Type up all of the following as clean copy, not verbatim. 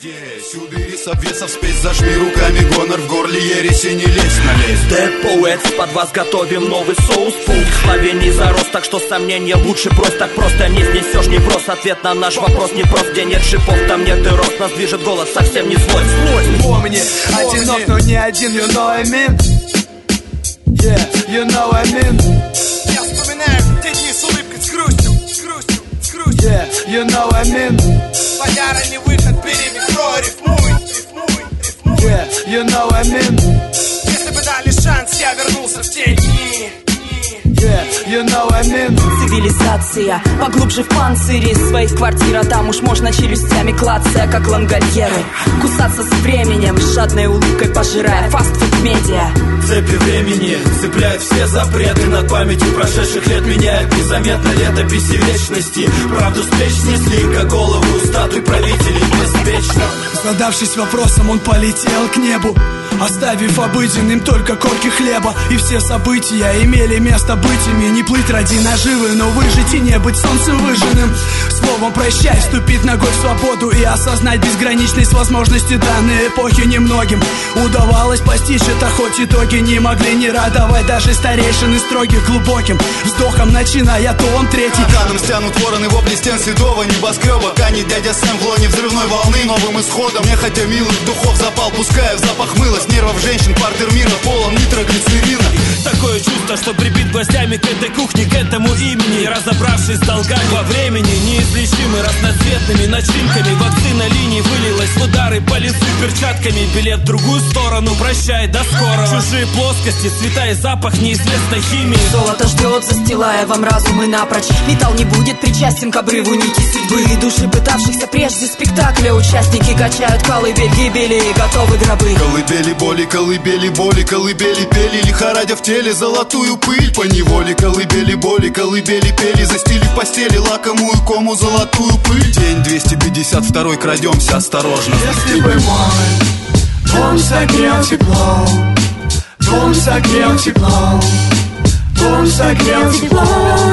здесь. Убери с обвесов спесь, зажми руками гонор в горле, ереси не лезь, налезь. Dead Poets, под вас готовим новый соус. Пункт словений зарос, так что сомнения лучше брось. Так просто не снесешь, не прос. Ответ на наш вопрос не прост. Где нет шипов, там нет и рост. Нас движет голос, совсем не злость. Помни, одинок, но не один, you know what I mean? Yeah, you know what I mean? Я вспоминаю те дни с улыбкой, с грустью. Yeah, you know what I mean? Водяра не выход, бери микро, рифмуй. Yeah, you know what I mean? Если бы дали шанс, я вернулся в те дни. Yeah, you know what I mean? Цивилизация поглубже в панцире своих квартир, а там уж можно челюстями клацая, как лангольеры. Кусаться с временем, с жадной улыбкой пожирая фастфуд-медиа. Цепи времени цепляют все запреты над памятью прошедших лет, меняют незаметно летописи вечности. Правду с плеч снесли, как голову статуй правителей беспечно. Задавшись вопросом, он полетел к небу, оставив обыденным только корки хлеба. И все события имели место быть ими. Не плыть ради наживы, но выжить и не быть солнцем выжженным. Словом прощай, ступить ногой в свободу и осознать безграничность возможностей данной эпохи. Немногим удавалось постичь это, хоть итоги не могли не радовать даже старейшины строгих глубоким вздохом, начиная том третий. Каном стянут вороны в область стен седого небоскреба. Канет дядя Сэм в лоне взрывной волны новым исходом. Нехотя милых духов запал, пуская в запах мыла. С нервов женщин партер мира полон нитроглицерина. Такое чувство, что прибит гвоздями к этой кухне, к этому имени. Разобравшись с долгами во времени, неизлечимы разноцветными начинками. Вакцина линий вылилась в удары по лицу перчатками. Билет в другую сторону, прощай, до скорого. Чужие плоскости, цвета и запах неизвестной химии. Золото ждет, застилая вам разумы напрочь. Металл не будет причастен к обрыву нити судьбы. И души пытавшихся прежде спектакля участники качают колыбель гибели и готовы гробы. Колыбели боли, колыбели пели, лихорадя в теле золотую пыль по неволе. Колыбели боли, колыбели пели, застили в постели лакомую кому золотую пыль. День 252, крадемся осторожно. Если бы мой дом согрел тепло, дом согрел тепло, дом согрел тепло.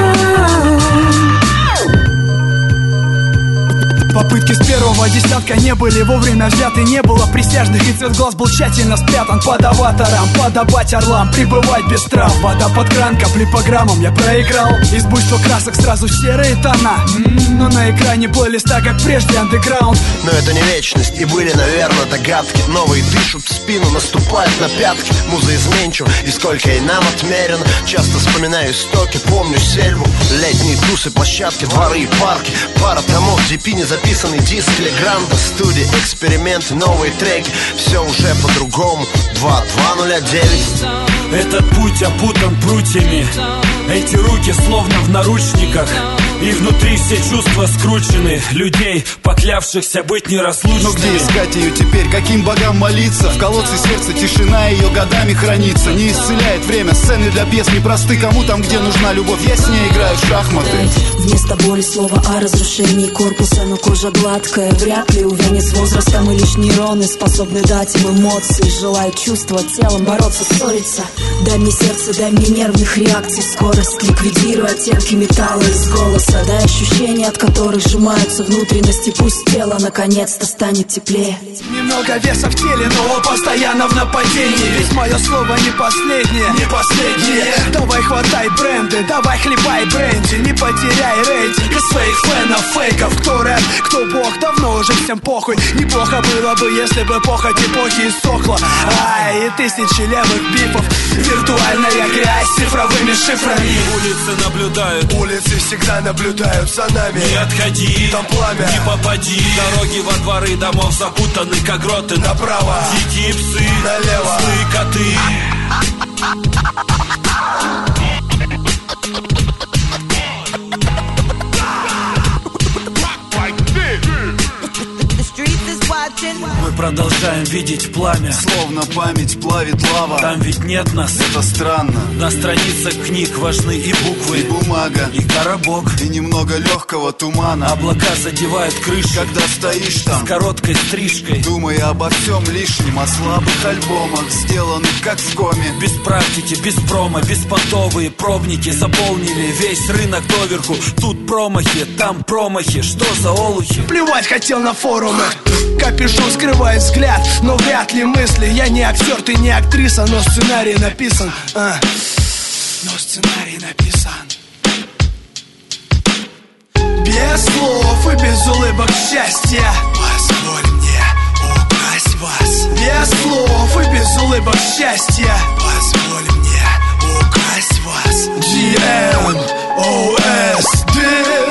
Попытки с первого десятка не были вовремя взяты. Не было присяжных, и цвет глаз был тщательно спрятан под аватаром. Подобать орлам, пребывать без трав. Вода под кран, капли по граммам я проиграл. Из буйства красок сразу серые тона. Но на экране плейлист так, как прежде, андеграунд. Но это не вечность, и были, наверное, догадки. Новые дышат в спину, наступают на пятки. Муза изменчива, и сколько ей нам отмерено. Часто вспоминаю истоки, помню сельву. Летние тусы, площадки, дворы и парки. Пара томов, DP, незаписанный диск Легранда, студии, эксперименты, новые треки. Все уже по-другому, 2209. Этот путь опутан прутьями. Эти руки словно в наручниках. И внутри все чувства скручены. Людей, поклявшихся быть неразлучными. Но где искать ее теперь? Каким богам молиться? В колодце сердца тишина ее годами хранится. Не исцеляет время, сцены для пьес непросты. Кому там, где нужна любовь, я с ней играю в шахматы. Вместо боли слово о разрушении корпуса, но кожа гладкая. Вряд ли увянет с возрастом, и лишь нейроны способны дать им эмоции. Желают чувствовать телом, бороться, ссориться. Дай мне сердце, дай мне нервных реакций. Скорость ликвидируя оттенки металла из голоса. Дай ощущения, от которых сжимаются внутренности. Пусть тело наконец-то станет теплее. Немного веса в теле, но постоянно в нападении. Ведь мое слово не последнее, не последнее. Давай хватай бренды, давай хлебай бренди. Не потеряй рейтинг из своих фенов, фейков. Кто рэп, кто бог, давно уже всем похуй. Неплохо было бы, если бы похоть эпохи иссохла. Ай, и тысячи левых бифов. Виртуальная грязь с цифровыми шифрами. Улицы наблюдают, улицы всегда наблюдают за нами. Не отходи, там пламя, не попади. Дороги во дворы домов запутаны, как гроты. Направо, дикие псы, налево, злые коты. Мы продолжаем видеть пламя, словно память плавит лава. Там ведь нет нас, это странно. На страницах книг важны и буквы, и бумага, и коробок, и немного легкого тумана. Облака задевают крышу, когда стоишь там с короткой стрижкой, думая обо всем лишнем, о слабых альбомах, сделанных как в коме. Без практики, без промо, беспонтовые пробники заполнили весь рынок доверху. Тут промахи, там промахи, что за олухи? Плевать хотел на форумы, копишь дышу, скрывая взгляд, но вряд ли мысли. Я не актер, ты не актриса, но сценарий написан. Но сценарий написан без слов и без улыбок счастья. Позволь мне украсть вас. Без слов и без улыбок счастья. Позволь мне украсть вас. GNOSD.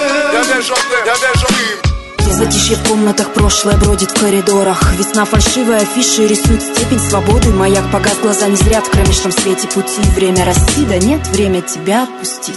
Затишье в комнатах, прошлое бродит в коридорах. Весна фальшивая, афиши рисует степень свободы. Маяк погас, глаза не зрят в кромешном свете пути. Время расти, да нет, время тебя отпустить.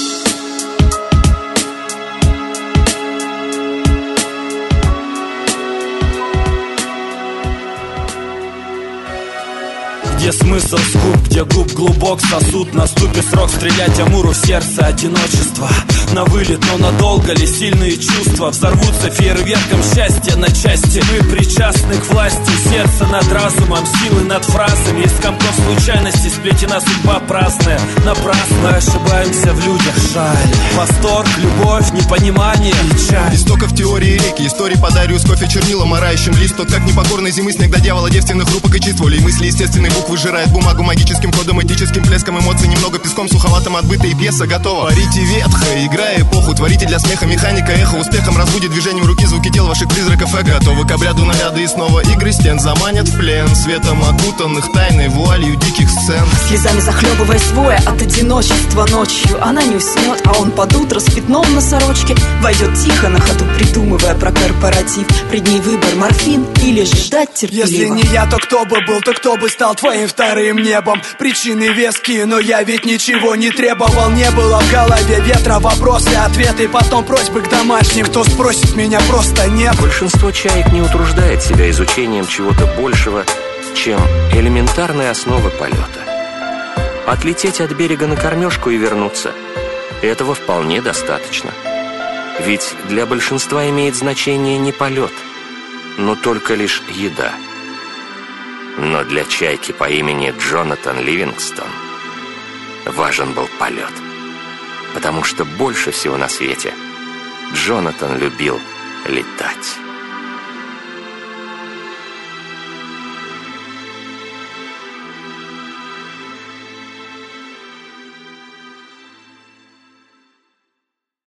Где смысл скуп, где губ глубок сосуд. Наступит срок стрелять Амуру в сердце. Одиночество на вылет, но надолго ли сильные чувства взорвутся фейерверком счастья на части? Мы причастны к власти, сердце над разумом, силы над фразами. Из комков случайности сплетена судьба праздная. Напрасно мы ошибаемся в людях, жаль. Восторг, любовь, непонимание, печаль. Истоков теории реки, истории подарю с кофе чернилом, орающим лист. Тот, как непокорной зимы снег до дьявола, девственных рупок и чист волей. Мысли естественной буквы выжирает бумагу магическим кодом, этическим плеском эмоций, немного песком, суховатым отбытой, пьеса готова. Парите ветхая, играя эпоху, творите для смеха, механика эхо успехом разбудит движением руки, звуки тел ваших призраков эго. Готовы к обряду наряда и снова игры стен заманят в плен, светом окутанных тайной вуалью диких сцен. Слезами захлебываясь воя от одиночества ночью, она не уснет, а он под утро с пятном на сорочке войдет тихо на ходу, придумывая про корпоратив. Пред ней выбор: морфин или же ждать терпеливо. Если не я, то кто бы был, то кто бы стал твоим вторым небом? Причины веские, но я ведь ничего не требовал. Не было в голове ветра, вопросы, ответы, потом просьбы к домашним. Кто спросит, меня просто нет. Большинство чаек не утруждает себя изучением чего-то большего, чем элементарные основы полета. Отлететь от берега на кормежку и вернуться – этого вполне достаточно. Ведь для большинства имеет значение не полет, но только лишь еда. Но для чайки по имени Джонатан Ливингстон важен был полет, потому что больше всего на свете Джонатан любил летать.